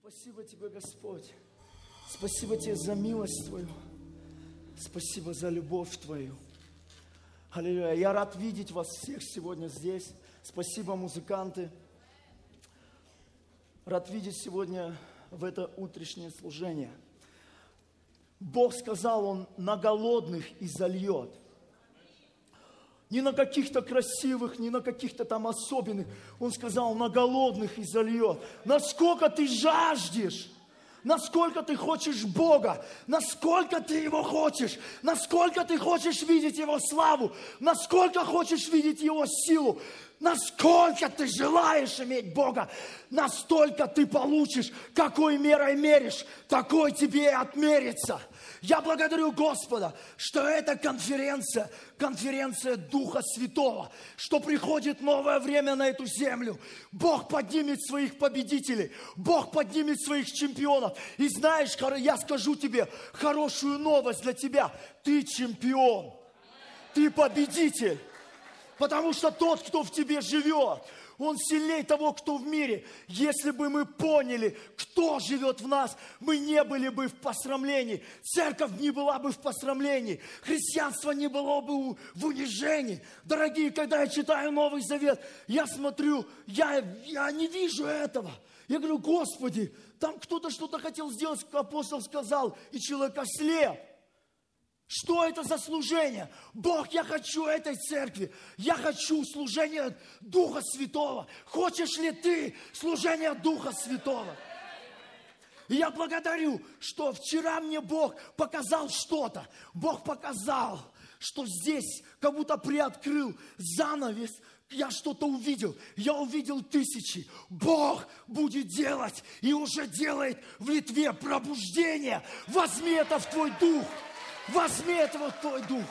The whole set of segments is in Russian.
Спасибо Тебе, Господь. Спасибо Тебе за милость Твою. Спасибо за любовь Твою. Аллилуйя. Я рад видеть вас всех сегодня здесь. Спасибо, музыканты. Рад видеть сегодня в это утреннее служение. Бог сказал, Он на голодных изольет. Не на каких-то красивых, не на каких-то там особенных. Он сказал, на голодных изольет. Насколько ты жаждешь, насколько ты хочешь Бога, насколько ты Его хочешь, насколько ты хочешь видеть Его славу, насколько хочешь видеть Его силу, насколько ты желаешь иметь Бога, настолько ты получишь. Какой мерой меришь, такой тебе и отмерится. Я благодарю Господа, что это конференция Духа Святого, что приходит новое время на эту землю. Бог поднимет своих победителей, Бог поднимет своих чемпионов. И знаешь, я скажу тебе хорошую новость для тебя. Ты чемпион, ты победитель, потому что тот, кто в тебе живет, Он сильнее того, кто в мире. Если бы мы поняли, кто живет в нас, мы не были бы в посрамлении. Церковь не была бы в посрамлении. Христианство не было бы в унижении. Дорогие, когда я читаю Новый Завет, я смотрю, я не вижу этого. Я говорю, Господи, там кто-то что-то хотел сделать, как апостол сказал, и человек ослеп. Что это за служение? Бог, я хочу этой церкви. Я хочу служения Духа Святого. Хочешь ли ты служения Духа Святого? И я благодарю, что вчера мне Бог показал что-то. Бог показал, что здесь как будто приоткрыл занавес. Я что-то увидел. Я увидел тысячи. Бог будет делать и уже делает в Литве пробуждение. Возьми это в твой дух. Возьми этого в твой дух.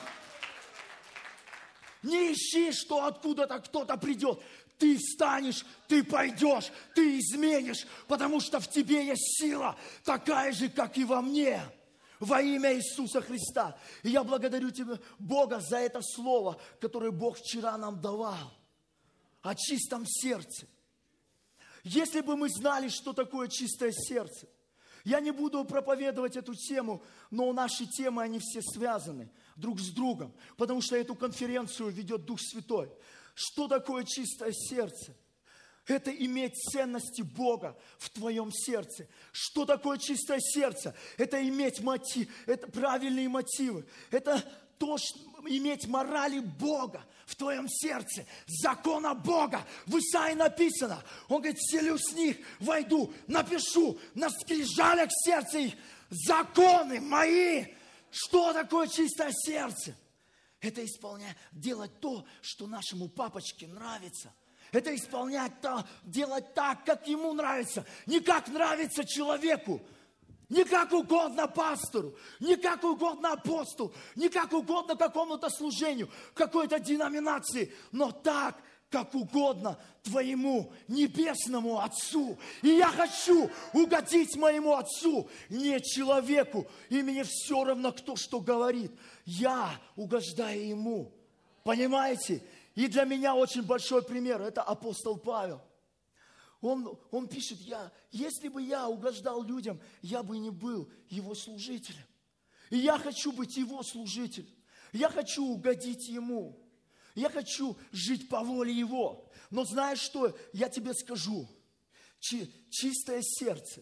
Не ищи, что откуда-то кто-то придет. Ты встанешь, ты пойдешь, ты изменишь, потому что в тебе есть сила, такая же, как и во мне. Во имя Иисуса Христа. И я благодарю тебя, Бога, за это слово, которое Бог вчера нам давал. О чистом сердце. Если бы мы знали, что такое чистое сердце, я не буду проповедовать эту тему, но наши темы, они все связаны друг с другом, потому что эту конференцию ведет Дух Святой. Что такое чистое сердце? Это иметь ценности Бога в твоем сердце. Что такое чистое сердце? Это иметь это правильные мотивы. Это то, иметь морали Бога в твоем сердце, закона Бога. В Исаии написано, Он говорит, вселю с них, войду, напишу на скрижалях сердца их законы мои. Что такое чистое сердце? Это делать то, что нашему папочке нравится. Это делать так, как ему нравится, не как нравится человеку. Не как угодно пастору, не как угодно апостолу, не как угодно какому-то служению, какой-то деноминации, но так, как угодно твоему небесному Отцу. И я хочу угодить моему Отцу, не человеку. И мне все равно, кто что говорит. Я угождаю Ему. Понимаете? И для меня очень большой пример – это апостол Павел. Он пишет, если бы я угождал людям, я бы не был его служителем. И я хочу быть его служителем. Я хочу угодить ему. Я хочу жить по воле его. Но знаешь что? Я тебе скажу. Чистое сердце.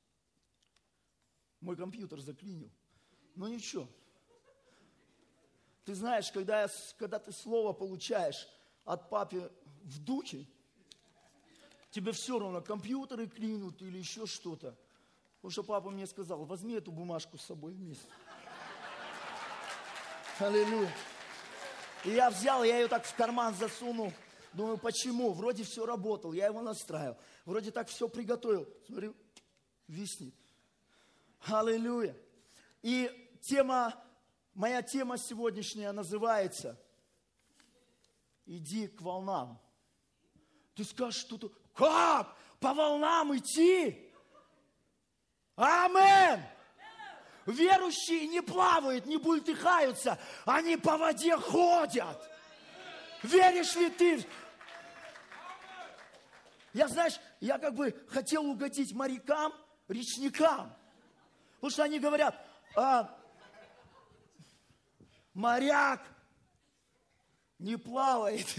Мой компьютер заклинил. Но ничего. Ты знаешь, когда ты слово получаешь от папы в духе, тебе все равно, компьютеры клинут или еще что-то. Потому что папа мне сказал, возьми эту бумажку с собой вместе. Аллилуйя. И я взял, я ее так в карман засунул. Думаю, почему? Вроде все работало, я его настраивал. Вроде так все приготовил. Смотрю, виснет. Аллилуйя. И моя тема сегодняшняя называется «Иди к волнам». Ты скажешь что-то, как? По волнам идти? Амен! Верующие не плавают, не бултыхаются, они по воде ходят. Веришь ли ты? Я как бы хотел угодить морякам, речникам. Потому что они говорят, моряк не плавает,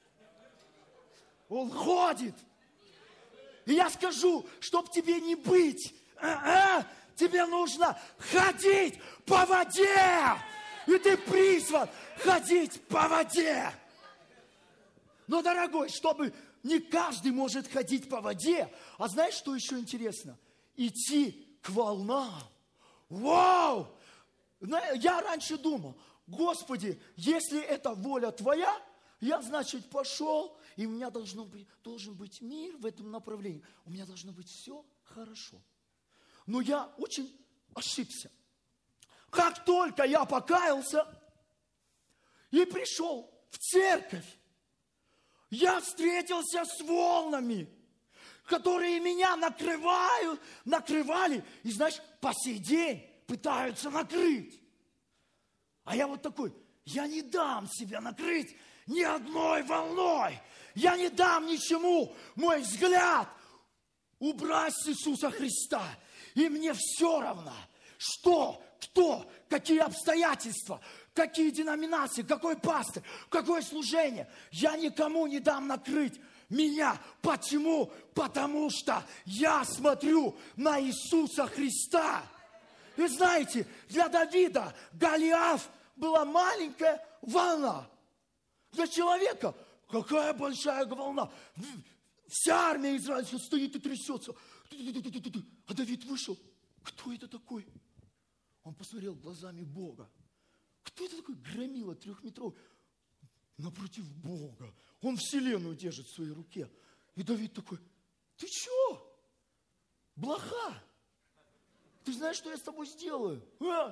он ходит. И я скажу, чтоб тебе не быть, тебе нужно ходить по воде. И ты призван ходить по воде. Но, дорогой, чтобы не каждый может ходить по воде. А знаешь, что еще интересно? Идти к волнам. Вау! Я раньше думал, Господи, если это воля Твоя, я, значит, пошел, и у меня должен быть мир в этом направлении. У меня должно быть все хорошо. Но я очень ошибся. Как только я покаялся и пришел в церковь, я встретился с волнами, которые меня накрывали, и, знаешь, по сей день пытаются накрыть. А я вот такой, я не дам себя накрыть ни одной волной. Я не дам ничему мой взгляд убрать с Иисуса Христа. И мне все равно, что, кто, какие обстоятельства, какие деноминации, какой пастырь, какое служение. Я никому не дам накрыть меня. Почему? Потому что я смотрю на Иисуса Христа. И знаете, для Давида Голиаф была маленькая волна. Для человека какая большая волна. Вся армия израильская стоит и трясется. А Давид вышел. Кто это такой? Он посмотрел глазами Бога. Кто это такой громила трехметровый? Напротив Бога. Он вселенную держит в своей руке. И Давид такой, ты что? Блоха. Ты знаешь, что я с тобой сделаю?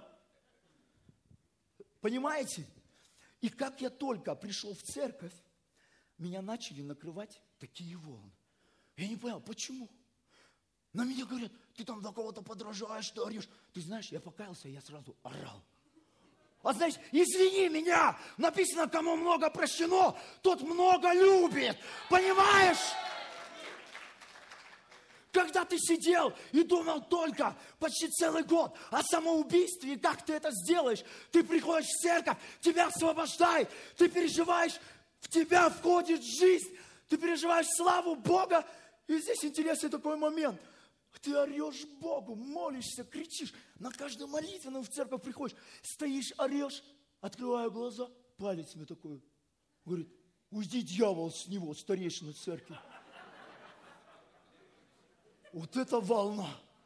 Понимаете? И как я только пришел в церковь, меня начали накрывать такие волны. Я не понял, почему? На меня говорят, ты там до кого-то подражаешь, ты орешь. Ты знаешь, я покаялся, я сразу орал. А знаешь, извини меня, написано, кому много прощено, тот много любит. Понимаешь? Когда ты сидел и думал только почти целый год о самоубийстве, и как ты это сделаешь, ты приходишь в церковь, тебя освобождает, ты переживаешь, в тебя входит жизнь, ты переживаешь славу Бога. И здесь интересный такой момент. Ты орешь Богу, молишься, кричишь, на каждую молитвенную в церковь приходишь, стоишь, орешь, открываю глаза, палец мне такой, говорит, уйди, дьявол, с него, старейшина церкви. Вот это волна.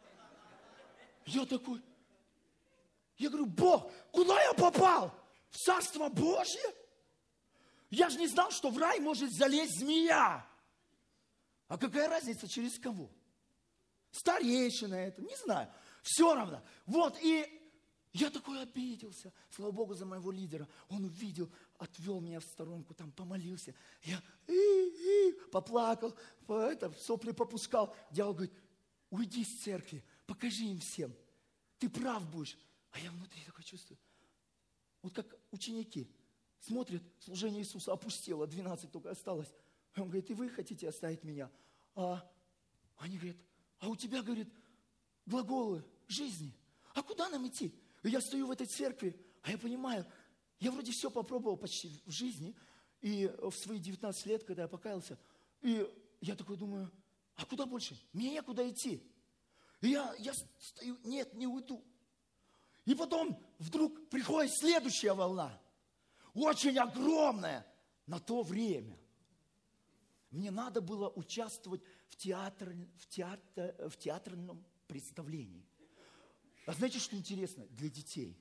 Я такой, я говорю, Бог, куда я попал? В Царство Божье? Я же не знал, что в рай может залезть змея. А какая разница, через кого? Старейшина это, не знаю. Все равно. Вот, и я такой обиделся. Слава Богу за моего лидера. Он увидел, отвел меня в сторонку, там помолился. Я поплакал, сопли попускал. Дьявол говорит, уйди с церкви, покажи им всем. Ты прав будешь. А я внутри такое чувствую. Вот как ученики смотрят, служение Иисуса опустело, 12 только осталось. Он говорит, и вы хотите оставить меня? А они говорят, а у тебя, говорит, глаголы жизни. А куда нам идти? И я стою в этой церкви, а я понимаю, я вроде все попробовал почти в жизни, и в свои 19 лет, когда я покаялся, и я такой думаю, а куда больше? Мне некуда идти. И я стою, нет, не уйду. И потом вдруг приходит следующая волна, очень огромная на то время. Мне надо было участвовать в театральном представлении. А знаете, что интересно? Для детей.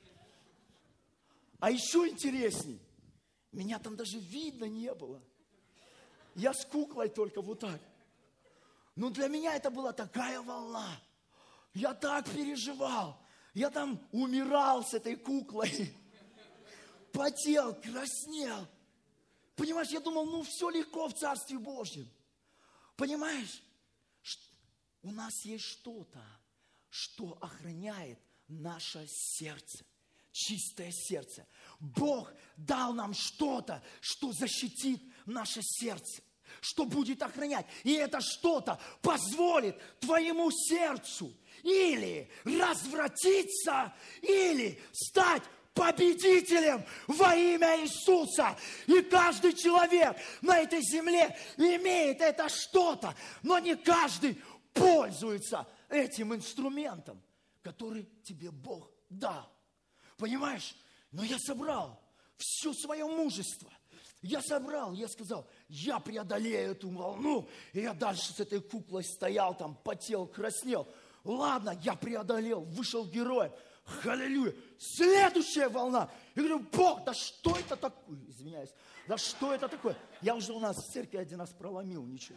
А еще интересней, меня там даже видно не было. Я с куклой только вот так. Но для меня это была такая волна. Я так переживал. Я там умирал с этой куклой. Потел, краснел. Понимаешь, я думал, все легко в Царстве Божьем. Понимаешь, у нас есть что-то, что охраняет наше сердце. Чистое сердце. Бог дал нам что-то, что защитит наше сердце. что будет охранять. И это что-то позволит твоему сердцу или развратиться, или стать победителем во имя Иисуса. И каждый человек на этой земле имеет это что-то, но не каждый пользуется этим инструментом, который тебе Бог дал. Понимаешь? Но я собрал все свое мужество. Я сказал, я преодолею эту волну. И я дальше с этой куклой стоял, там потел, краснел. Ладно, я преодолел, вышел героем. Аллилуйя. Следующая волна. Я говорю, Бог, да что это такое? Извиняюсь. Да что это такое? Я уже у нас в церкви один раз проломил, ничего.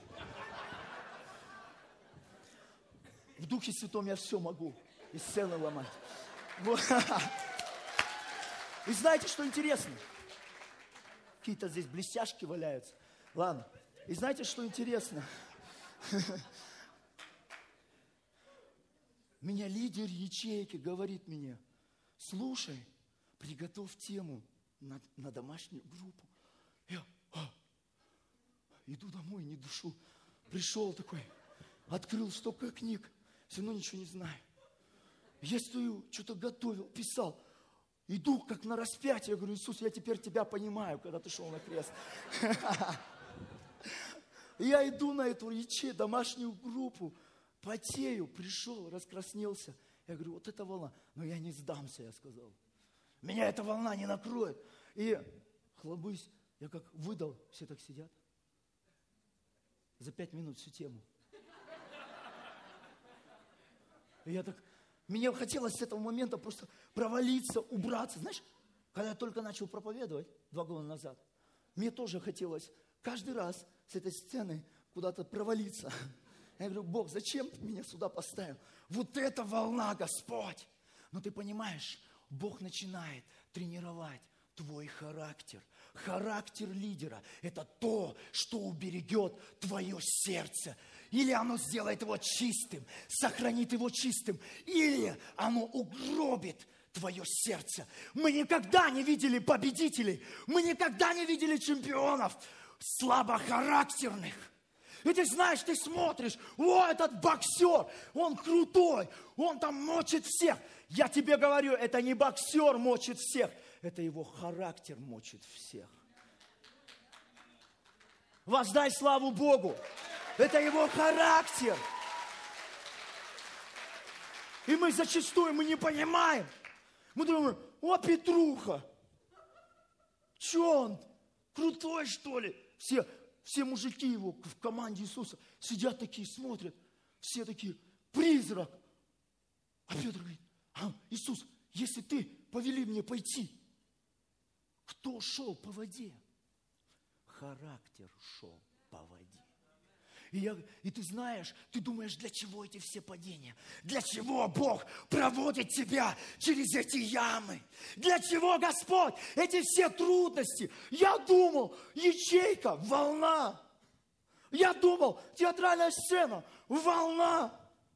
В Духе Святом я все могу. И сцены ломать. Вот. И знаете, что интересно? Какие-то здесь блестяшки валяются. Ладно. И знаете, что интересно? Меня лидер ячейки говорит мне, слушай, приготовь тему на домашнюю группу. Я иду домой, не душу. Пришел такой, открыл столько книг, все равно ничего не знаю. Я стою, что-то готовил, писал. Иду как на распятие. Я говорю, Иисус, я теперь тебя понимаю, когда ты шел на крест. Я иду на эту домашнюю группу, потею, пришел, раскраснелся. Я говорю, вот эта волна. Но я не сдамся, я сказал. Меня эта волна не накроет. И хлобысь, я как выдал, все так сидят. За 5 минут всю тему. И я так... Мне хотелось с этого момента просто провалиться, убраться. Знаешь, когда я только начал проповедовать 2 года назад, мне тоже хотелось каждый раз с этой сцены куда-то провалиться. Я говорю, Бог, зачем ты меня сюда поставил? Вот эта волна, Господь. Но ты понимаешь, Бог начинает тренировать твой характер. Характер лидера – это то, что уберегет твое сердце. Или оно сделает его чистым, сохранит его чистым, или оно угробит твое сердце. Мы никогда не видели победителей, мы никогда не видели чемпионов слабохарактерных. И ты знаешь, ты смотришь, о, этот боксер, он крутой, он там мочит всех. Я тебе говорю, это не боксер мочит всех, это его характер мочит всех. Воздай славу Богу. Это его характер. И мы зачастую не понимаем. Мы думаем, о, Петруха, что он, крутой что ли? Все мужики его в команде Иисуса сидят такие, смотрят, все такие, призрак. А Петр говорит, Иисус, если ты повели мне пойти, кто шел по воде? Характер шел по воде. И ты знаешь, ты думаешь, для чего эти все падения? Для чего Бог проводит тебя через эти ямы? Для чего Господь эти все трудности? Я думал, ячейка, волна. Я думал, театральная сцена, волна.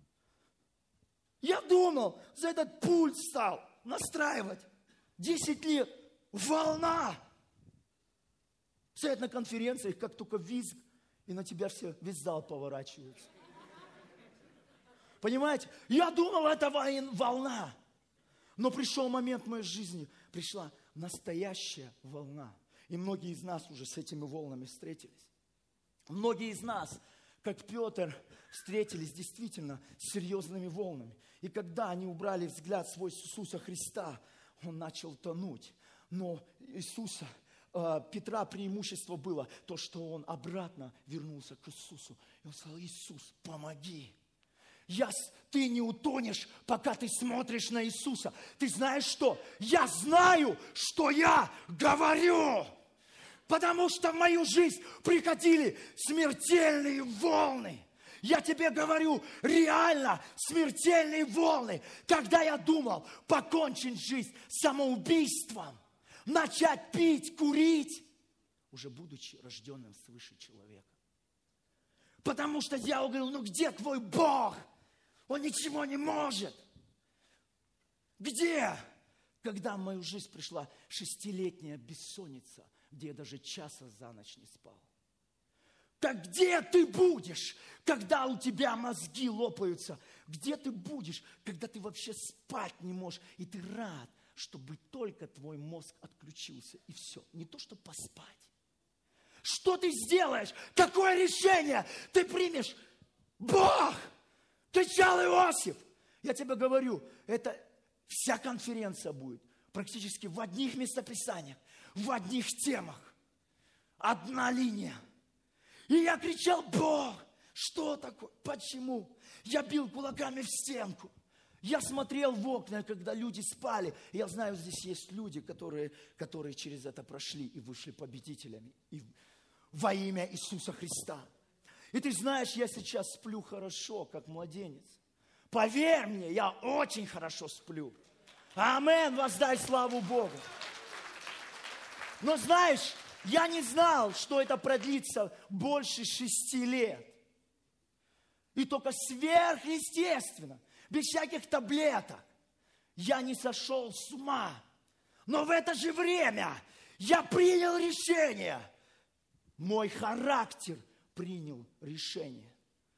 Я думал, за этот пульт стал настраивать 10 лет, волна. Стоять на конференциях, как только визг, и на тебя весь зал поворачивается. Понимаете? Я думал, это волна. Но пришел момент в моей жизни, пришла настоящая волна. И многие из нас уже с этими волнами встретились. Многие из нас, как Петр, встретились действительно с серьезными волнами. И когда они убрали взгляд свой с Иисуса Христа, он начал тонуть. Но Петра преимущество было то, что он обратно вернулся к Иисусу. И он сказал, Иисус, помоги. Ты не утонешь, пока ты смотришь на Иисуса. Ты знаешь что? Я знаю, что я говорю. Потому что в мою жизнь приходили смертельные волны. Я тебе говорю, реально смертельные волны. Когда я думал покончить жизнь самоубийством, начать пить, курить, уже будучи рожденным свыше человека. Потому что дьявол говорил, где твой Бог? Он ничего не может. Где? Когда в мою жизнь пришла 6-летняя бессонница, где я даже часа за ночь не спал. Где ты будешь, когда у тебя мозги лопаются? Где ты будешь, когда ты вообще спать не можешь? И ты рад, чтобы только твой мозг отключился. И все. Не то, чтобы поспать. Что ты сделаешь? Какое решение ты примешь? Бог! Кричал Иосиф. Я тебе говорю, это вся конференция будет. Практически в одних местописаниях, в одних темах. Одна линия. И я кричал: Бог, что такое? Почему? Я бил кулаками в стенку. Я смотрел в окна, когда люди спали. Я знаю, здесь есть люди, которые через это прошли и вышли победителями. И во имя Иисуса Христа. И ты знаешь, я сейчас сплю хорошо, как младенец. Поверь мне, я очень хорошо сплю. Амен, воздай славу Богу. Но знаешь, я не знал, что это продлится больше 6 лет. И только сверхъестественно, без всяких таблеток, я не сошел с ума. Но в это же время я принял решение. Мой характер принял решение.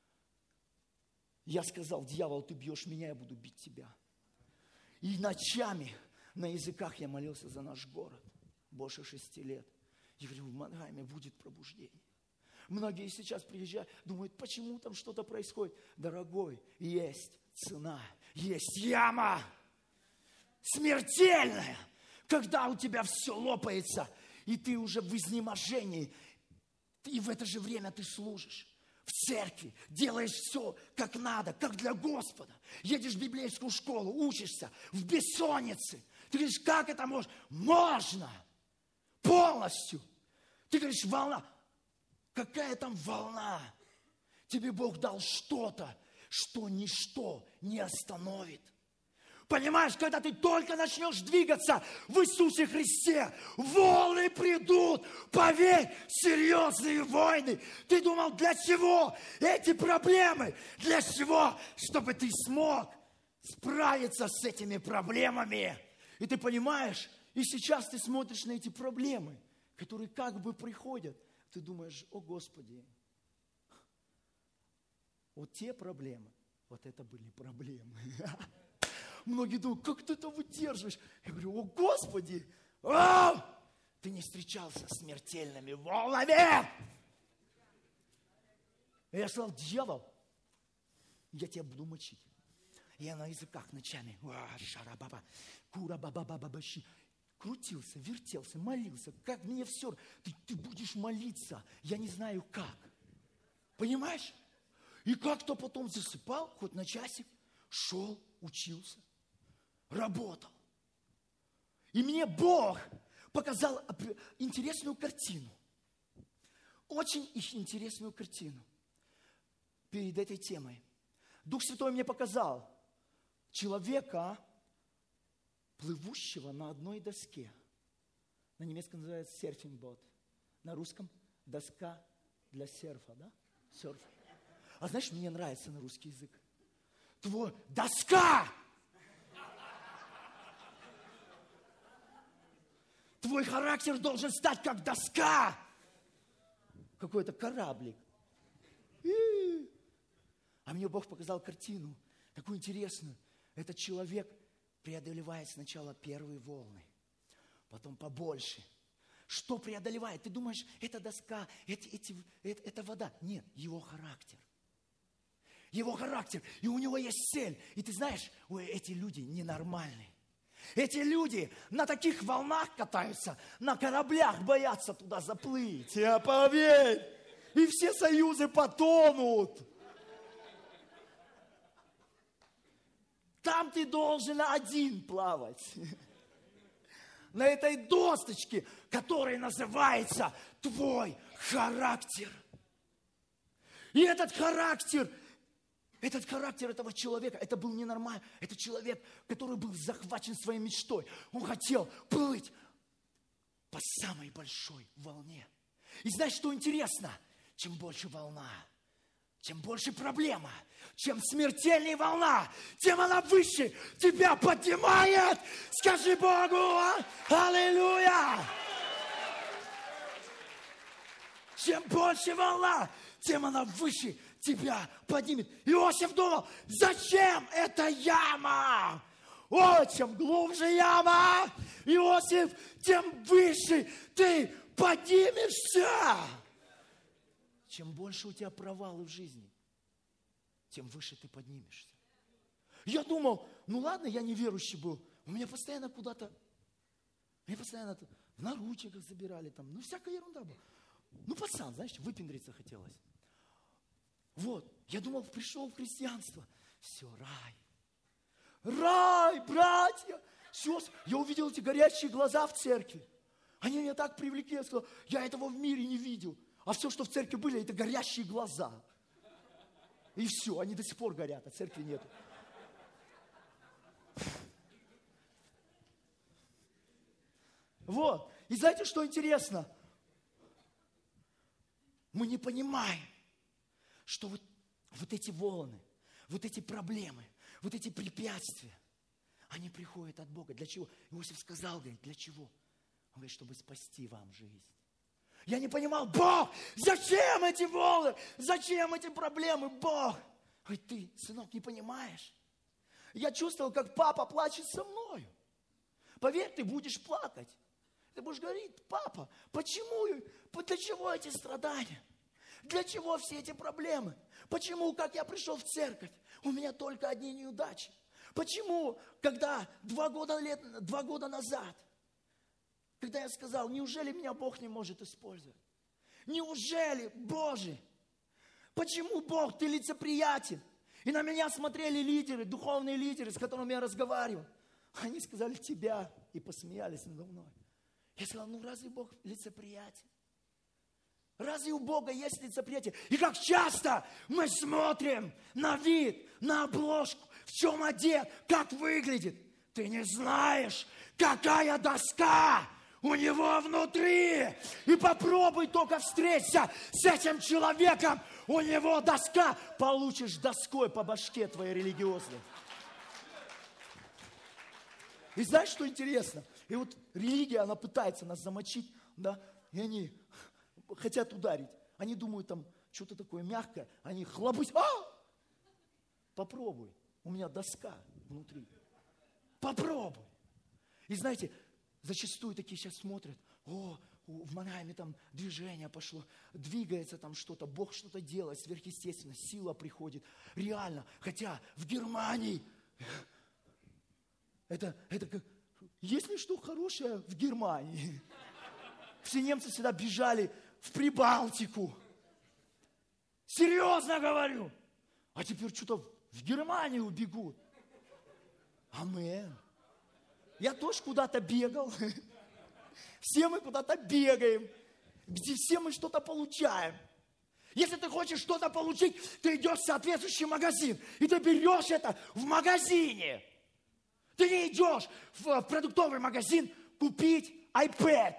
Я сказал: дьявол, ты бьешь меня, я буду бить тебя. И ночами на языках я молился за наш город. Больше 6 лет. Я говорю: в Мангайме будет пробуждение. Многие сейчас приезжают, думают, почему там что-то происходит. Дорогой, есть цена, есть яма. Смертельная. Когда у тебя все лопается, и ты уже в изнеможении, и в это же время ты служишь. В церкви делаешь все как надо, как для Господа. Едешь в библейскую школу, учишься в бессоннице. Ты говоришь: как это можно? Можно! Полностью. Ты говоришь: волна. Какая там волна? Тебе Бог дал что-то, что ничто не остановит. Понимаешь, когда ты только начнешь двигаться в Иисусе Христе, волны придут. Поверь, серьезные войны. Ты думал, для чего эти проблемы? Для чего? Чтобы ты смог справиться с этими проблемами. И ты понимаешь, и сейчас ты смотришь на эти проблемы, которые как бы приходят. Ты думаешь: о Господи, вот те проблемы, вот это были проблемы. Многие думают: как ты это выдерживаешь? Я говорю: о Господи, ты не встречался с смертельными волнами. И я сказал: дьявол, я тебя буду мочить. Я на языках ночами. Шарабаба, курабабабабабащи. Крутился, вертелся, молился. Как мне все. Ты будешь молиться. Я не знаю как. Понимаешь? И как-то потом засыпал, хоть на часик, шел, учился, работал. И мне Бог показал интересную картину. Очень интересную картину перед этой темой. Дух Святой мне показал человека, плывущего на одной доске. На немецком называется серфинг-бот. На русском доска для серфа, да? Серф. А знаешь, мне нравится на русский язык. Твой доска! Твой характер должен стать как доска. Какой-то кораблик. А мне Бог показал картину, такую интересную. Этот человек преодолевает сначала первые волны, потом побольше. Что преодолевает? Ты думаешь, это доска, это вода. Нет, его характер. Его характер. И у него есть цель. И ты знаешь, эти люди ненормальные. Эти люди на таких волнах катаются, на кораблях боятся туда заплыть. Я поверь. И все союзы потонут. Там ты должен один плавать. На этой досточке, которая называется твой характер. И этот характер этого человека, это был ненормальный. Это человек, который был захвачен своей мечтой. Он хотел плыть по самой большой волне. И знаешь, что интересно? Чем больше волна, чем больше проблема, чем смертельнее волна, тем она выше тебя поднимает. Скажи Богу, аллилуйя! чем больше волна, тем она выше тебя поднимет. Иосиф думал, зачем эта яма? О, чем глубже яма, Иосиф, тем выше ты поднимешься. Чем больше у тебя провалы в жизни, тем выше ты поднимешься. Я думал, ну ладно, я неверующий был, у меня постоянно куда-то, в наручниках забирали, там, ну всякая ерунда была. Ну пацан, знаешь, выпендриться хотелось. Вот, я думал, пришел в христианство, все, рай. Рай, братья, сестры. Я увидел эти горящие глаза в церкви. Они меня так привлекли, я сказал, я этого в мире не видел. А все, что в церкви были, это горящие глаза. И все, они до сих пор горят, а церкви нету. Вот. И знаете, что интересно? Мы не понимаем, что вот эти волны, вот эти проблемы, вот эти препятствия, они приходят от Бога. Для чего? Иосиф сказал, говорит, для чего? Он говорит, чтобы спасти вам жизнь. Я не понимал, Бог, зачем эти волны? Зачем эти проблемы? Бог. Говорит, ты, сынок, не понимаешь. Я чувствовал, как папа плачет со мною. Поверь, ты будешь плакать. Ты будешь говорить, папа, почему, для чего эти страдания? Для чего все эти проблемы? Почему, как я пришел в церковь, у меня только одни неудачи? Почему, когда 2 года назад, когда я сказал, неужели меня Бог не может использовать? Неужели, Боже? Почему, Бог, ты лицеприятен? И на меня смотрели лидеры, духовные лидеры, с которыми я разговаривал. Они сказали, тебя, и посмеялись надо мной. Я сказал, ну разве Бог лицеприятен? Разве у Бога есть лицеприятие? И как часто мы смотрим на вид, на обложку, в чем одет, как выглядит. Ты не знаешь, какая доска у него внутри. И попробуй только встреться с этим человеком. У него доска. Получишь доской по башке твоей религиозной. И знаешь, что интересно? И вот религия, она пытается нас замочить, да, и они хотят ударить. Они думают, там, что-то такое мягкое, они хлобысь. Попробуй, у меня доска внутри. Попробуй. И знаете, зачастую такие сейчас смотрят, в Манайме там движение пошло, двигается там что-то, Бог что-то делает, сверхъестественно, сила приходит. Реально, хотя в Германии, это как, есть ли что хорошее в Германии? Все немцы всегда бежали в Прибалтику. Серьезно говорю. А теперь что-то в Германию бегут. Амен. Я тоже куда-то бегал. Все мы куда-то бегаем, где все мы что-то получаем. Если ты хочешь что-то получить, ты идешь в соответствующий магазин, и ты берешь это в магазине. Ты не идешь в продуктовый магазин купить iPad.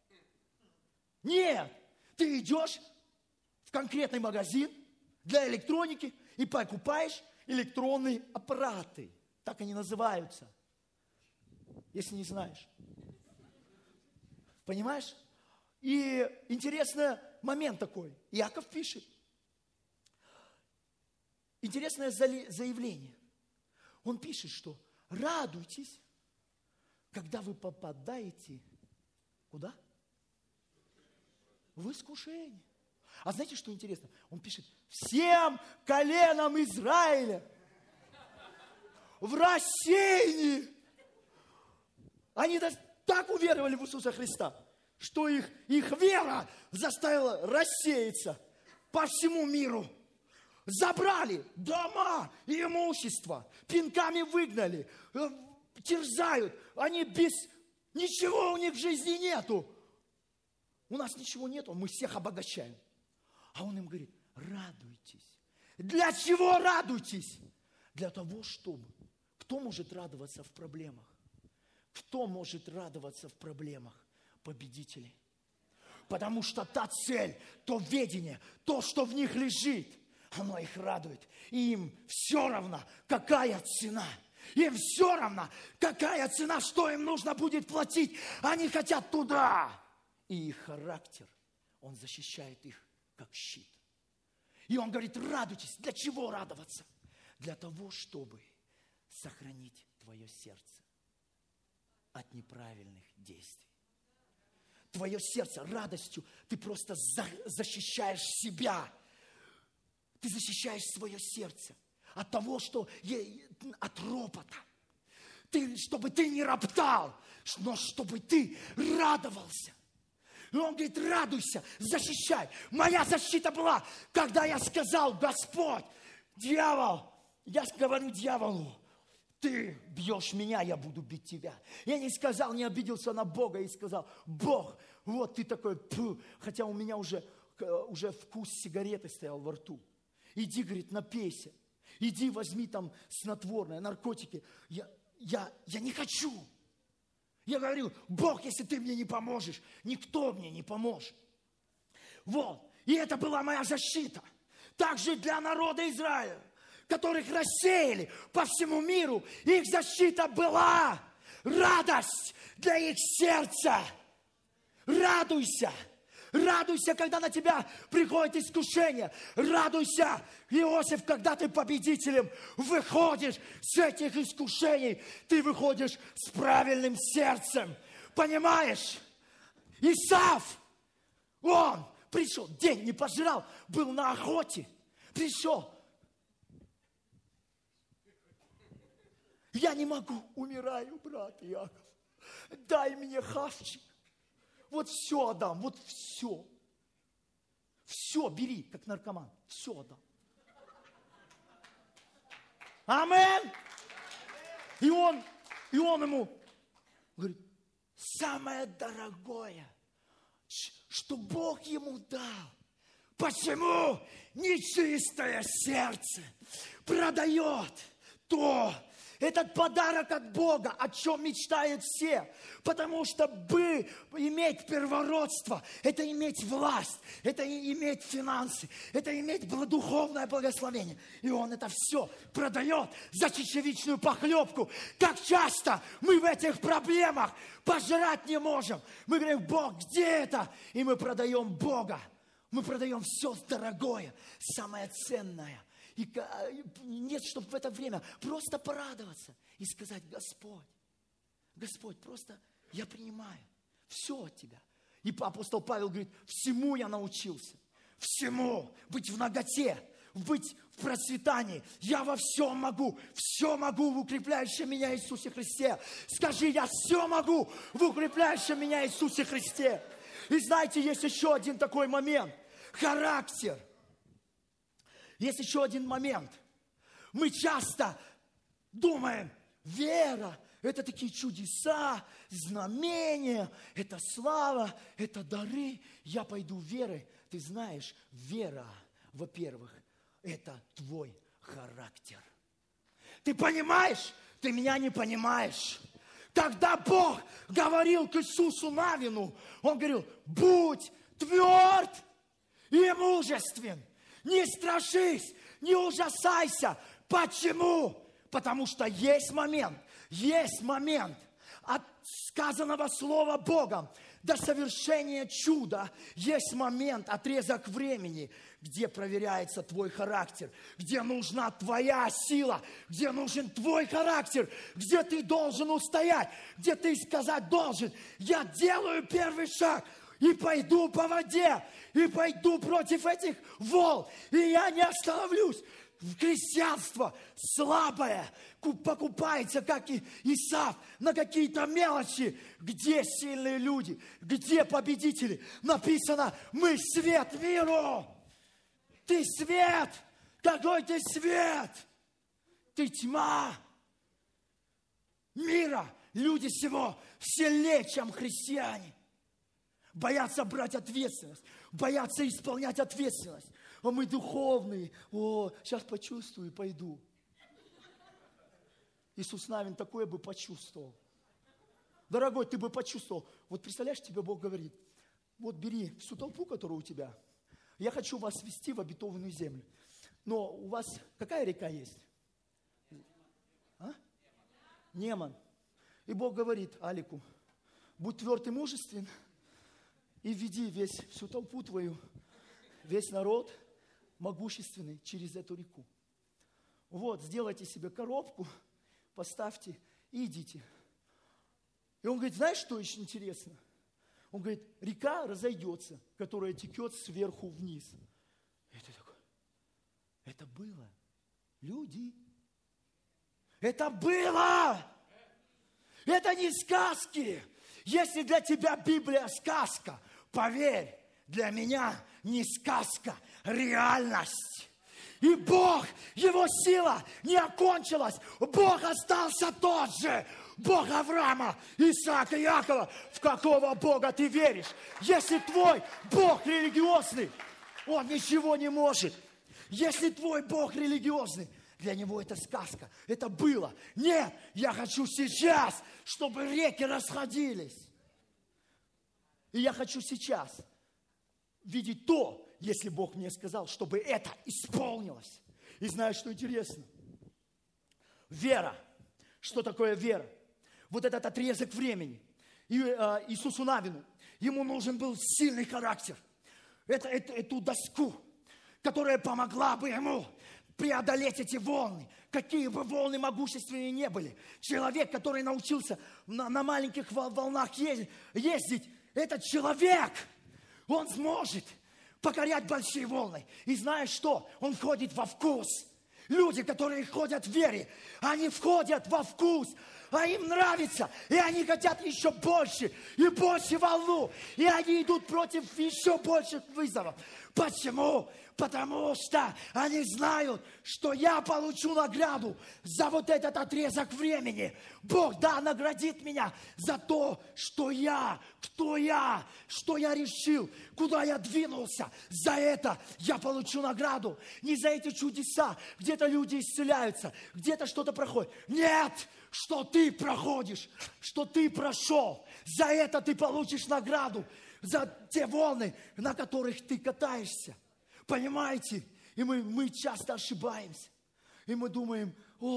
Нет, ты идешь в конкретный магазин для электроники и покупаешь электронные аппараты. Так они называются, если не знаешь. Понимаешь? И интересный момент такой. Иаков пишет. Интересное заявление. Он пишет, что радуйтесь, когда вы попадаете куда? В искушение. А знаете, что интересно? Он пишет, всем коленам Израиля в рассеянии. Они так уверовали в Иисуса Христа, что их вера заставила рассеяться по всему миру. Забрали дома и имущество, пинками выгнали, терзают. Они без... Ничего у них в жизни нету. У нас ничего нету, мы всех обогащаем. А он им говорит, радуйтесь. Для чего радуйтесь? Для того, чтобы... Кто может радоваться в проблемах? Кто может радоваться в проблемах? Победители. Потому что та цель, то ведение, то, что в них лежит, оно их радует. И им все равно, какая цена. Им все равно, какая цена, что им нужно будет платить. Они хотят туда. И их характер Он защищает их как щит. И он говорит, радуйтесь. Для чего радоваться? Для того, чтобы сохранить твое сердце от неправильных действий. Твое сердце радостью, ты просто защищаешь себя. Ты защищаешь свое сердце от того, что от ропота. Чтобы ты не роптал, но чтобы ты радовался. И он говорит, радуйся, защищай. Моя защита была, когда я сказал, Господь, дьявол, я говорю дьяволу, ты бьешь меня, я буду бить тебя. Я не сказал, не обиделся на Бога и сказал, Бог, вот ты такой, хотя у меня уже вкус сигареты стоял во рту. Иди, говорит, напейся. Иди, возьми там снотворное, наркотики. Я не хочу. Я говорю, Бог, если ты мне не поможешь, никто мне не поможет. Вот. И это была моя защита. Также для народа Израиля, которых рассеяли по всему миру, их защита была радость для их сердца. Радуйся. Радуйся, когда на тебя приходит искушение. Радуйся, Иосиф, когда ты победителем выходишь с этих искушений. Ты выходишь с правильным сердцем. Понимаешь? Исав, он пришел, день не пожрал, был на охоте. Пришел. Я не могу, умираю, брат Иаков. Дай мне хавчик. Вот все отдам, вот все. Все бери, как наркоман. Все отдам. Амин. И он ему говорит, самое дорогое, что Бог ему дал. Почему нечистое сердце продает то, этот подарок от Бога, о чем мечтают все. Потому что иметь первородство, это иметь власть, это иметь финансы, это иметь духовное благословение. И он это все продает за чечевичную похлебку. Как часто мы в этих проблемах пожрать не можем. Мы говорим, Бог, где это? И мы продаем Бога. Мы продаем все дорогое, самое ценное. И нет, чтобы в это время просто порадоваться и сказать, Господь, просто я принимаю все от Тебя. И апостол Павел говорит, всему я научился. Всему. Быть в наготе, быть в процветании. Я во всем могу. Все могу в укрепляющем меня Иисусе Христе. Скажи, я все могу в укрепляющем меня Иисусе Христе. И знаете, есть еще один такой момент. Характер. Есть еще один момент. Мы часто думаем, вера – это такие чудеса, знамения, это слава, это дары. Я пойду верой. Ты знаешь, вера, во-первых, это твой характер. Ты понимаешь? Ты меня не понимаешь. Когда Бог говорил к Иисусу Навину, Он говорил, будь тверд и мужествен. Не страшись, не ужасайся. Почему? Потому что есть момент от сказанного слова Богом до совершения чуда. Есть момент, отрезок времени, где проверяется твой характер, где нужна твоя сила, где нужен твой характер, где ты должен устоять, где ты сказать должен, я делаю первый шаг, и пойду по воде, и пойду против этих волн, и я не остановлюсь. Христианство слабое покупается, как и Исав, на какие-то мелочи. Где сильные люди? Где победители? Написано, мы свет миру. Ты свет. Какой ты свет? Ты тьма мира. Люди всего сильнее, чем христиане. Боятся брать ответственность, боятся исполнять ответственность. А мы духовные. Сейчас почувствую и пойду. Иисус Навин такое бы почувствовал. Дорогой, ты бы почувствовал. Вот представляешь, тебе Бог говорит, вот бери всю толпу, которая у тебя. Я хочу вас ввести в обетованную землю. Но у вас какая река есть? Неман. И Бог говорит Алику, будь тверд и мужествен. и веди всю толпу твою, весь народ могущественный через эту реку. Вот, сделайте себе коробку, поставьте и идите. И он говорит, знаешь, что еще интересно? Он говорит, река разойдется, которая текет сверху вниз. И ты такой, это было, люди. Это было. Это не сказки. Если для тебя Библия сказка, поверь, для меня не сказка, реальность. И Бог, Его сила не окончилась. Бог остался тот же. Бог Авраама, Исаака, Иакова. В какого Бога ты веришь? Если твой Бог религиозный, Он ничего не может. Если твой Бог религиозный, для Него это сказка. Это было. Нет, я хочу сейчас, чтобы реки расходились. И я хочу сейчас видеть то, если Бог мне сказал, чтобы это исполнилось. И знаешь, что интересно? Вера. Что такое вера? Вот этот отрезок времени. Иисусу Навину, ему нужен был сильный характер. Эту доску, которая помогла бы ему преодолеть эти волны. Какие бы волны могущественные не были. Человек, который научился на маленьких волнах ездить, этот человек, он сможет покорять большие волны. И знаешь что? Он входит во вкус. Люди, которые ходят в вере, они входят во вкус, а им нравится, и они хотят еще больше, и больше волну, и они идут против еще больших вызовов. Почему? Потому что они знают, что я получу награду за вот этот отрезок времени. Бог, да, наградит меня за то, что я, кто я, что я решил, куда я двинулся. За это я получу награду. Не за эти чудеса, где-то люди исцеляются, где-то что-то проходит. Нет, что ты проходишь, что ты прошел. За это ты получишь награду, за те волны, на которых ты катаешься. Понимаете? И мы часто ошибаемся. И мы думаем,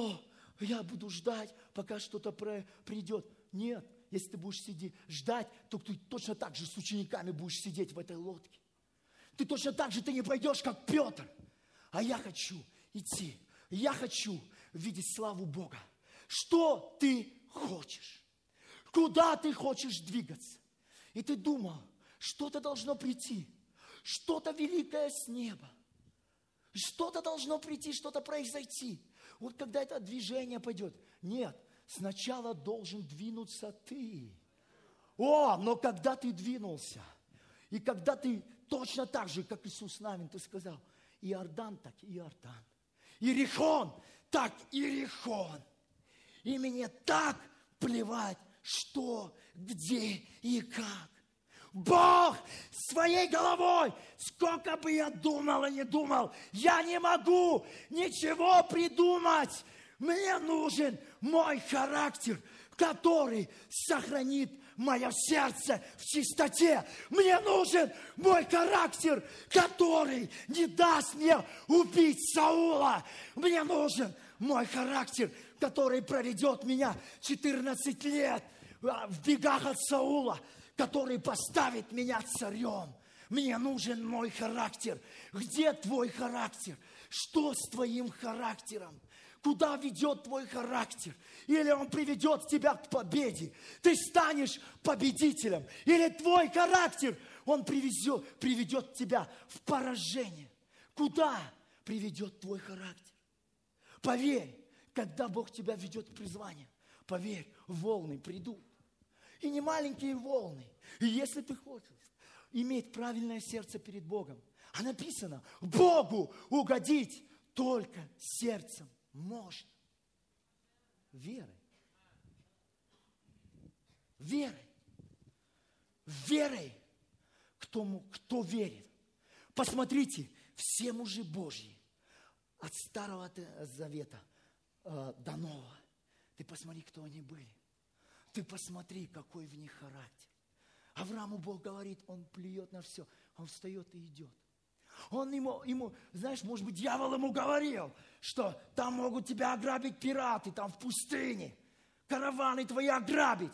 я буду ждать, пока что-то придет. Нет, если ты будешь ждать, то ты точно так же с учениками будешь сидеть в этой лодке. Ты точно так же ты не пойдешь, как Петр. А я хочу идти. Я хочу видеть славу Бога. Что ты хочешь? Куда ты хочешь двигаться? И ты думал, что-то должно прийти. Что-то великое с неба. Что-то должно прийти, что-то произойти. Вот когда это движение пойдет. Нет, сначала должен двинуться ты. Но когда ты двинулся, и когда ты точно так же, как Иисус Навин, ты сказал, Иордан, так Иордан. Иерихон, так Иерихон. И мне так плевать, что, где и как. Бог своей головой, сколько бы я думал и не думал, я не могу ничего придумать. Мне нужен мой характер, который сохранит мое сердце в чистоте. Мне нужен мой характер, который не даст мне убить Саула. Мне нужен мой характер, который проведет меня 14 лет в бегах от Саула, который поставит меня царем. Мне нужен мой характер. Где твой характер? Что с твоим характером? Куда ведет твой характер? Или он приведет тебя к победе? Ты станешь победителем. Или твой характер, он приведет тебя в поражение. Куда приведет твой характер? Поверь, когда Бог тебя ведет к призванию, поверь, волны придут. И не маленькие волны. И если ты хочешь иметь правильное сердце перед Богом, а написано, Богу угодить только сердцем можно. Верой. Верой. Верой. Кто верит. Посмотрите, все мужи Божьи от Старого Завета до Нового. Ты посмотри, кто они были. Ты посмотри, какой в них характер. Аврааму Бог говорит, он плюет на все. Он встает и идет. Он ему, знаешь, может быть, дьявол ему говорил, что там могут тебя ограбить пираты, там в пустыне. Караваны твои ограбить.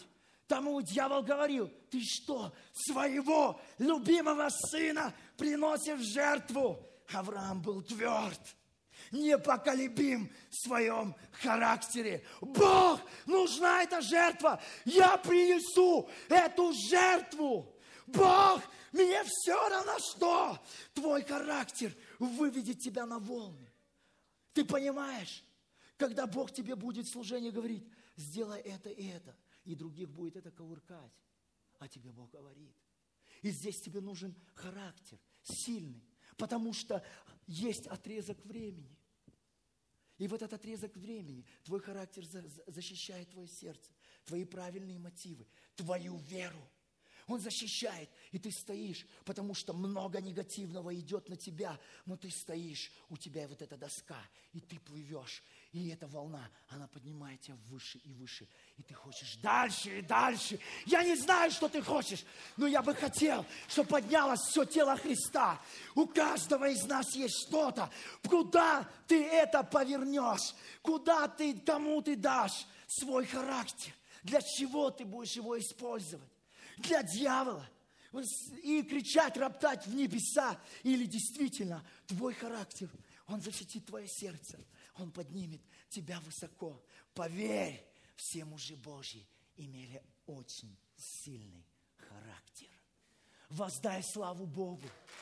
Тому дьявол говорил: ты что, своего любимого сына приносишь в жертву? Авраам был тверд, непоколебим в своем характере. Бог, нужна эта жертва, я принесу эту жертву. Бог, мне все равно что. Твой характер выведет тебя на волны. Ты понимаешь, когда Бог тебе будет в служении говорить: сделай это и это, и других будет это кувыркать, а тебе Бог говорит. И здесь тебе нужен характер сильный, потому что есть отрезок времени. И в этот отрезок времени твой характер защищает твое сердце, твои правильные мотивы, твою веру. Он защищает, и ты стоишь, потому что много негативного идет на тебя, но ты стоишь, у тебя вот эта доска, и ты плывешь, и эта волна, она поднимает тебя выше и выше, и ты хочешь дальше и дальше. Я не знаю, что ты хочешь, но я бы хотел, чтобы поднялось все тело Христа. У каждого из нас есть что-то, куда ты это повернешь, кому ты дашь свой характер, для чего ты будешь его использовать. Для дьявола. И кричать, роптать в небеса. Или действительно, твой характер, он защитит твое сердце. Он поднимет тебя высоко. Поверь, все мужи Божьи имели очень сильный характер. Воздай славу Богу.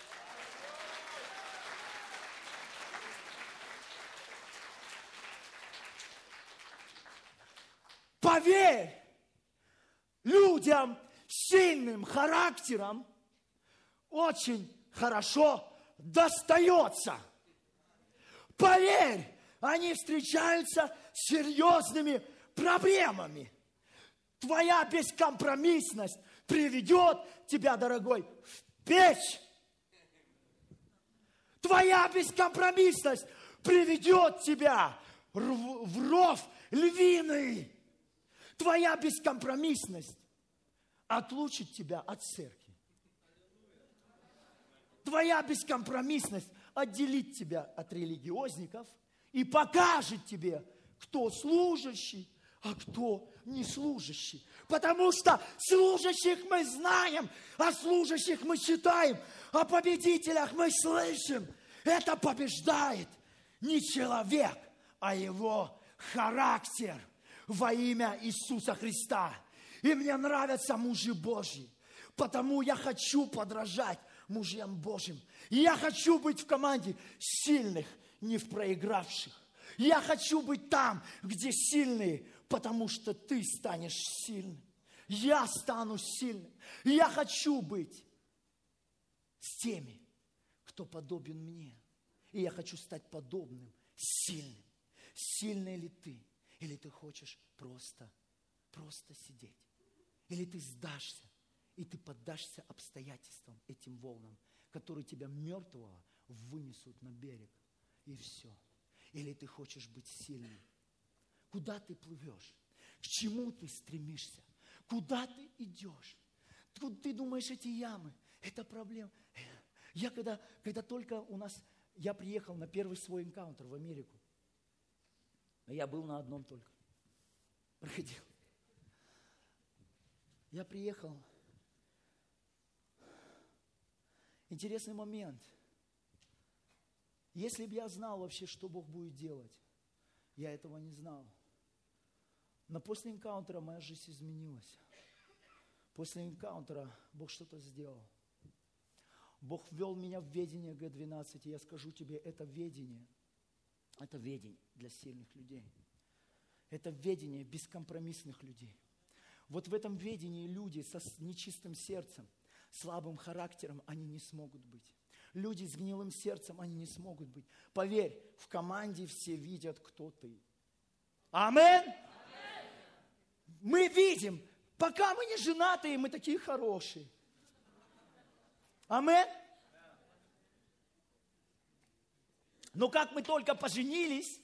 Поверь, людям с сильным характером очень хорошо достается. Поверь, они встречаются с серьезными проблемами. Твоя бескомпромиссность приведет тебя, дорогой, в печь. Твоя бескомпромиссность приведет тебя в ров львиный. Твоя бескомпромиссность отлучит тебя от церкви. Твоя бескомпромиссность отделит тебя от религиозников и покажет тебе, кто служащий, а кто не служащий. Потому что служащих мы знаем, а служащих мы читаем, о победителях мы слышим. Это побеждает не человек, а его характер во имя Иисуса Христа. И мне нравятся мужи Божьи, потому я хочу подражать мужьям Божьим. И я хочу быть в команде сильных, не в проигравших. Я хочу быть там, где сильные, потому что ты станешь сильным. Я стану сильным. И я хочу быть с теми, кто подобен мне. И я хочу стать подобным, сильным. Сильный ли ты? Или ты хочешь просто сидеть? Или ты сдашься, и ты поддашься обстоятельствам, этим волнам, которые тебя мертвого вынесут на берег, и все. Или ты хочешь быть сильным? Куда ты плывешь? К чему ты стремишься? Куда ты идешь? Ты думаешь, эти ямы, это проблема. Я когда только я приехал на первый свой энкаунтер в Америку, я был на одном только, проходил. Я приехал. Интересный момент. Если бы я знал вообще, что Бог будет делать, я этого не знал. Но после энкаунтера моя жизнь изменилась. После энкаунтера Бог что-то сделал. Бог ввел меня в ведение Г12, и я скажу тебе, это ведение для сильных людей. Это ведение бескомпромиссных людей. Вот в этом ведении люди со нечистым сердцем, слабым характером, они не смогут быть. Люди с гнилым сердцем, они не смогут быть. Поверь, в команде все видят, кто ты. Аминь? Мы видим, пока мы не женатые, мы такие хорошие. Аминь? Но как мы только поженились,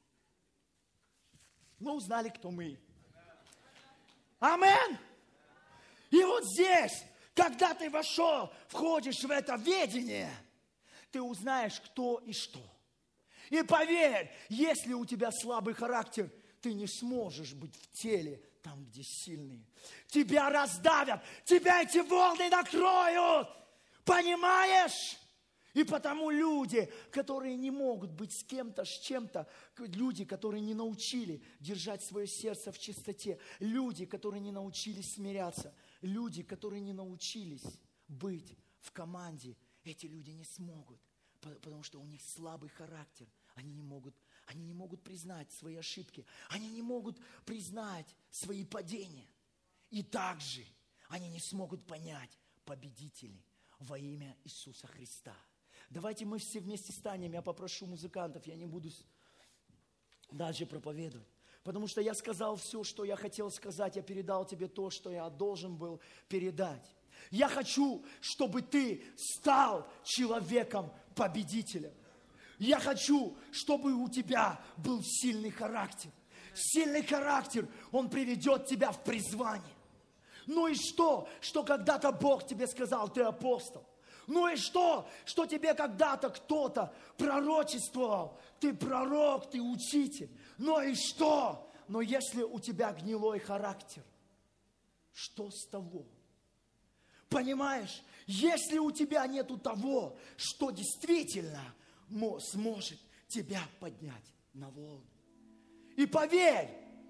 мы узнали, кто мы. Аминь. И вот здесь, когда ты входишь в это ведение, ты узнаешь, кто и что. И поверь, если у тебя слабый характер, ты не сможешь быть в теле там, где сильные. Тебя раздавят, тебя эти волны накроют. Понимаешь? И потому люди, которые не могут быть с кем-то, с чем-то, люди, которые не научили держать свое сердце в чистоте, люди, которые не научились смиряться, люди, которые не научились быть в команде, эти люди не смогут, потому что у них слабый характер. Они не могут признать свои ошибки, они не могут признать свои падения. И также они не смогут понять победителей во имя Иисуса Христа. Давайте мы все вместе станем. Я попрошу музыкантов, я не буду дальше проповедовать. Потому что я сказал все, что я хотел сказать. Я передал тебе то, что я должен был передать. Я хочу, чтобы ты стал человеком-победителем. Я хочу, чтобы у тебя был сильный характер. Сильный характер, он приведет тебя в призвание. Ну и что когда-то Бог тебе сказал, ты апостол. Ну и что тебе когда-то кто-то пророчествовал, ты пророк, ты учитель. Ну и что? Но если у тебя гнилой характер, что с того? Понимаешь? Если у тебя нету того, что действительно сможет тебя поднять на волны. И поверь,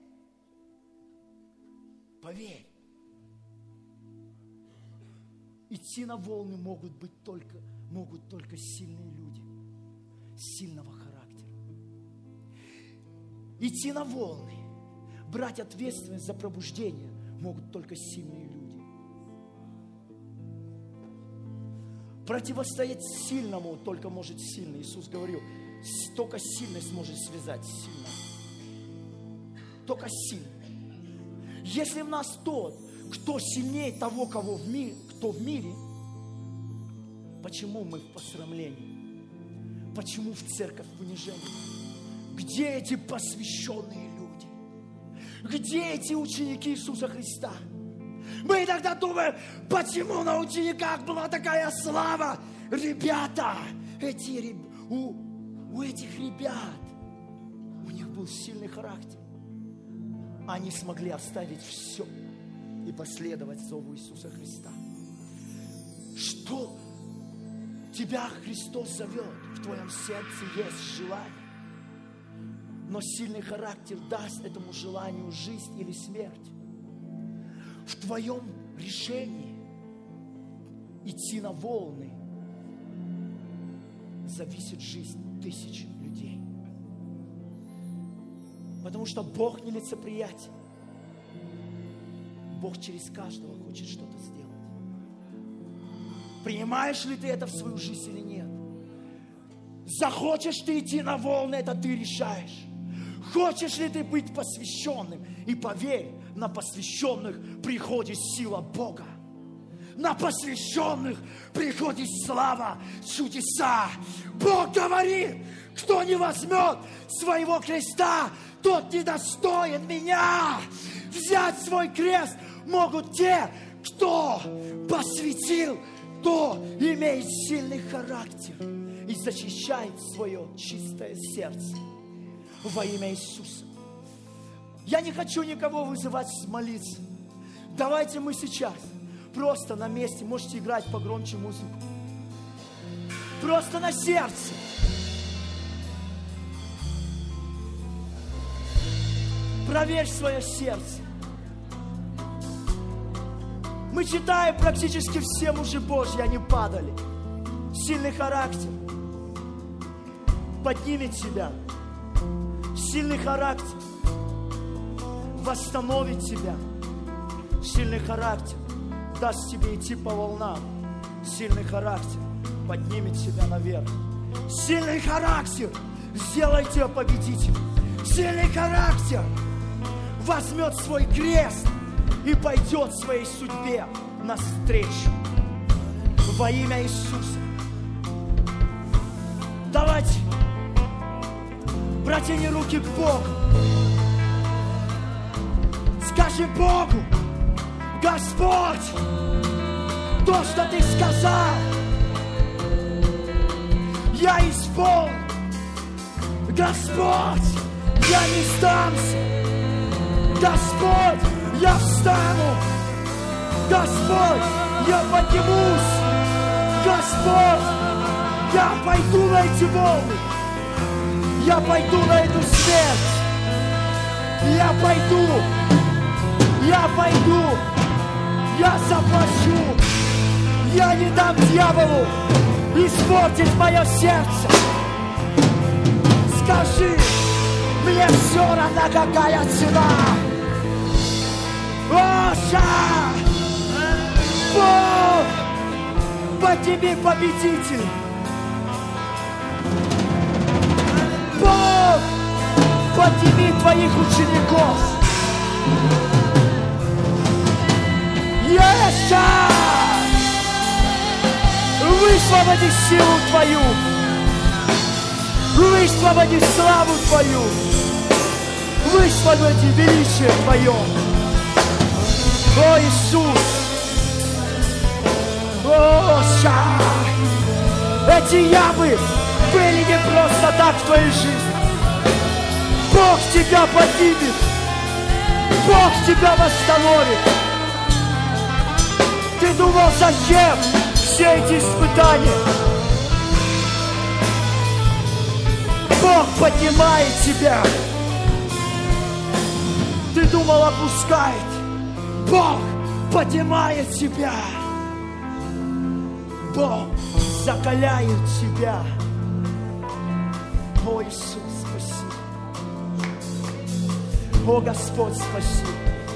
идти на волны могут только сильные люди, сильного характера. Идти на волны, брать ответственность за пробуждение могут только сильные люди. Противостоять сильному только может сильный. Иисус говорил, только сильный сможет связать сильного. Только сильный. Если в нас тот, кто сильнее того, кто в мире, почему мы в посрамлении? Почему в церковь в унижении? Где эти посвященные люди? Где эти ученики Иисуса Христа? Мы иногда думаем, почему на учениках была такая слава? Ребята, у этих ребят, у них был сильный характер. Они смогли оставить все и последовать зову Иисуса Христа. Что тебя Христос зовет? В твоем сердце есть желание. Но сильный характер даст этому желанию жизнь или смерть. В твоем решении идти на волны зависит жизнь тысяч людей. Потому что Бог не лицеприятен. Бог через каждого хочет что-то сделать. Принимаешь ли ты это в свою жизнь или нет? Захочешь ты идти на волны, это ты решаешь. Хочешь ли ты быть посвященным? И поверь, на посвященных приходит сила Бога. На посвященных приходит слава, чудеса. Бог говорит, кто не возьмет своего креста, тот недостоин меня. Взять свой крест могут те, кто посвятил, кто имеет сильный характер и защищает свое чистое сердце во имя Иисуса. Я не хочу никого вызывать молиться. Давайте мы сейчас просто на месте, можете играть погромче музыку, просто на сердце. Проверь свое сердце. Мы читаем, практически все мужи Божьи, они падали. Сильный характер поднимет тебя. Сильный характер восстановит тебя. Сильный характер даст тебе идти по волнам. Сильный характер поднимет тебя наверх. Сильный характер сделает тебя победителем. Сильный характер возьмет свой крест и пойдет своей судьбе навстречу. Во имя Иисуса. Давайте протяни руки к Богу. Скажи Богу: Господь, то, что Ты сказал, я исполню. Господь, я не сдамся. Господь, я встану. Господь, я поднимусь. Господь, я пойду на эти волны. Я пойду на эту смерть. Я пойду. Я заплачу. Я не дам дьяволу испортить мое сердце. Скажи, мне все равно, какая цена. Оша! Бог! Подними победитель! Бог! Подними твоих учеников! Еша! Высвободи силу твою! Высвободи славу твою! Высвободи величие твое! О, Иисус! О, Ша! Эти ямы были не просто так в твоей жизни. Бог тебя поднимет. Бог тебя восстановит. Ты думал, зачем все эти испытания? Бог поднимает тебя. Ты думал, опускает. Бог поднимает тебя. Бог закаляет тебя. О, Иисус, спасибо. О, Господь, спасибо.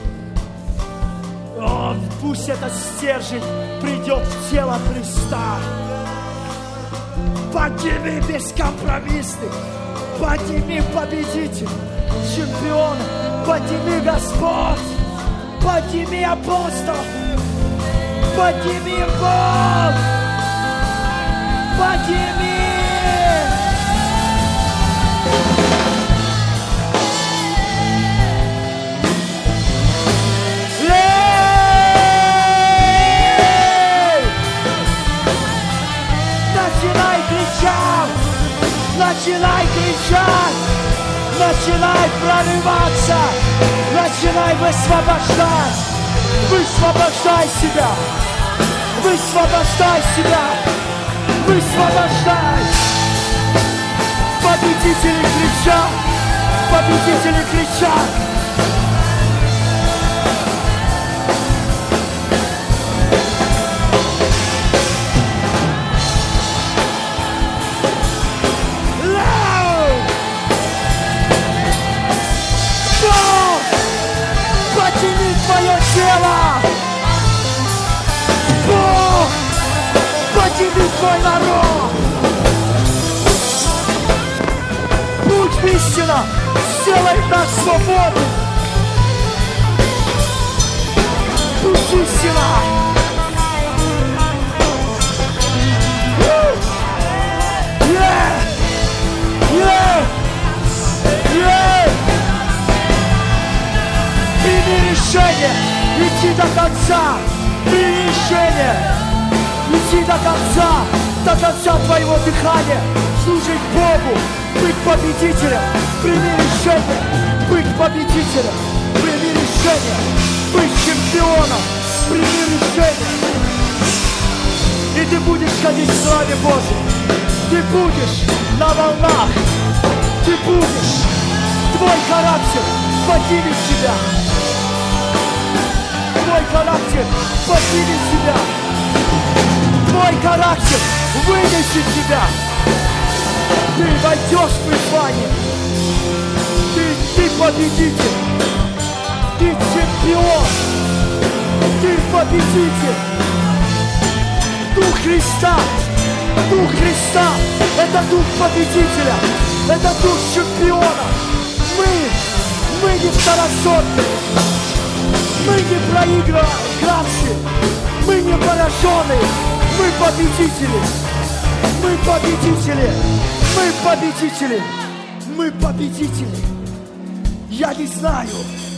О, пусть этот стержень придет в тело Христа. Подними бескомпромиссный. Подними победитель, чемпиона. Подними, Господь. Подними апостол. Подними, Бог. Подними. Начинай кричать. Начинай кричать. Начинай прорываться. Начинай высвобождать. Высвобождай себя. Высвобождай себя. Высвобождай. Победители кричат. Победители кричат. Бог, подними твое тело. Бог, подними твой народ. Путь истина сделает нас свободным. Путь истина. Прими решение идти до конца. Прими решение идти до конца твоего дыхания, служить Богу, быть победителем. Прими решение быть победителем. Прими решение быть чемпионом. Прими решение. И ты будешь ходить в славе Божьей. Ты будешь на волнах. Ты будешь. Твой характер поднимет тебя. Твой характер поднимет тебя. Твой характер вынесет тебя. Ты войдешь в призвание. Ты победитель. Ты чемпион. Ты победитель. Дух Христа. Дух Христа. Это дух победителя. Это дух чемпиона. Мы не второсортные. Мы не проигравшие. Мы не пораженные. Мы победители. Мы победители. Мы победители. Мы победители. Я не знаю,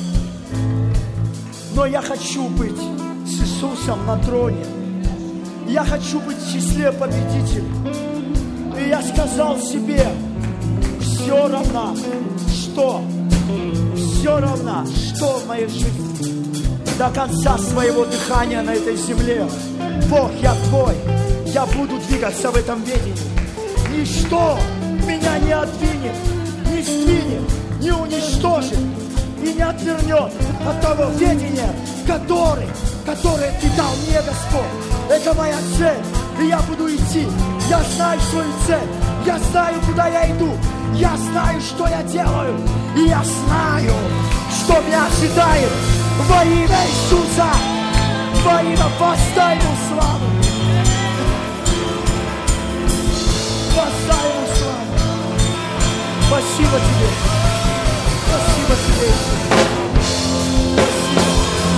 но я хочу быть с Иисусом на троне. Я хочу быть в числе победителей. И я сказал себе, все равно, что моей жизни, до конца своего дыхания на этой земле. Бог, я Твой, я буду двигаться в этом ведении. Ничто меня не отдвинет, не сдвинет, не уничтожит и не отвернет от того ведения, которое Ты дал мне, Господь. Это моя цель, и я буду идти. Я знаю свою цель, я знаю, куда я иду, я знаю, что я делаю, и я знаю, что меня ожидает. Во имя Иисуса, во имя, воздай Ему славу. Воздай Ему славу. Спасибо Тебе. Спасибо Тебе, Иисус. Спасибо.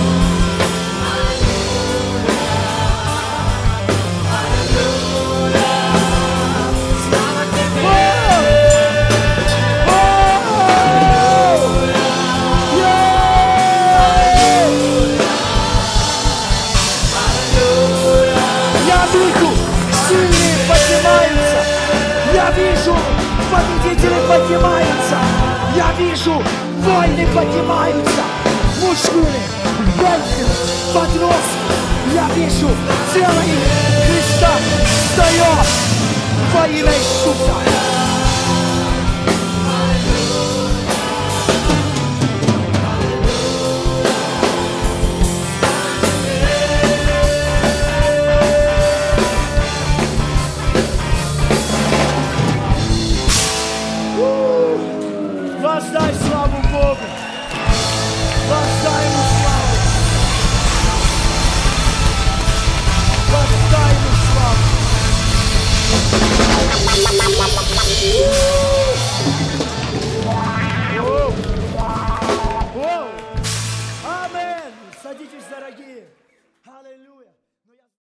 Победители поднимаются. Я вижу, войны поднимаются. Мужчины, женщины, подростки. Я вижу, тело Христа встает во имя Иисуса. Воздай славу Богу. Воздай Ему славу. Воздай Ему славу. Аминь. Садитесь, дорогие. Аллилуйя.